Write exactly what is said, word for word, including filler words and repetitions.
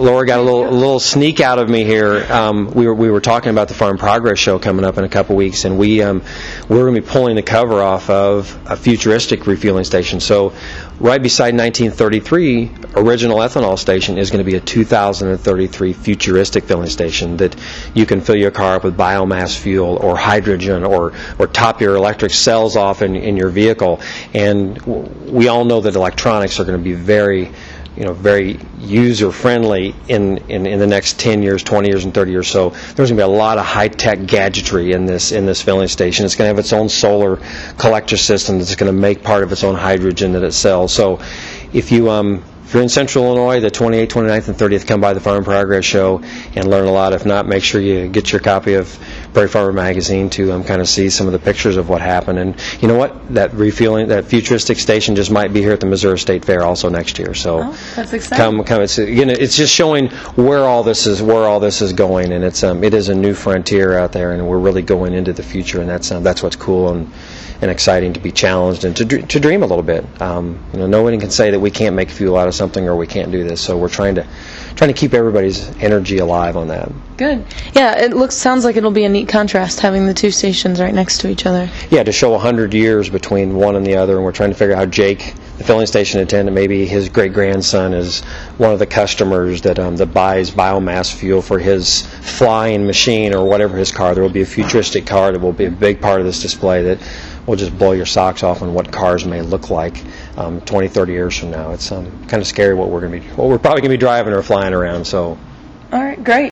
Laura got a little a little sneak out of me here. Um, we were we were talking about the Farm Progress Show coming up in a couple weeks, and we um, we're going to be pulling the cover off of a futuristic refueling station. So, right beside nineteen thirty-three original ethanol station is going to be a two thousand thirty-three futuristic filling station that you can fill your car up with biomass fuel or hydrogen or or top your electric cells off in in your vehicle. And we all know that electronics are going to be very you know, very user-friendly in, in, in the next ten years, twenty years, and thirty years. So there's going to be a lot of high-tech gadgetry in this in this filling station. It's going to have its own solar collector system that's going to make part of its own hydrogen that it sells. So if you um, if you're in Central Illinois, the twenty-eighth, twenty-ninth, and thirtieth, come by the Farm Progress Show and learn a lot. If not, make sure you get your copy of Prairie Farmer Magazine to um, kind of see some of the pictures of what happened. And you know what? That refueling, that futuristic station just might be here at the Missouri State Fair also next year. So oh, that's exciting. Come, come. It's again, it's just showing where all this is, where all this is going, and it's um, it is a new frontier out there, and we're really going into the future, and that's um, that's what's cool and. and exciting to be challenged and to to dream a little bit. Um, you know, no one can say that we can't make fuel out of something or we can't do this. So we're trying to trying to keep everybody's energy alive on that. Good. Yeah, it looks sounds like it'll be a neat contrast having the two stations right next to each other. Yeah, to show a hundred years between one and the other, and we're trying to figure out how Jake, the filling station attendant, maybe his great grandson is one of the customers that um, that buys biomass fuel for his flying machine or whatever his car. There will be a futuristic car that will be a big part of this display that will just blow your socks off on what cars may look like um, twenty, thirty years from now. It's um, kind of scary what we're going to be, what we're probably going to be driving or flying around. So, all right, great.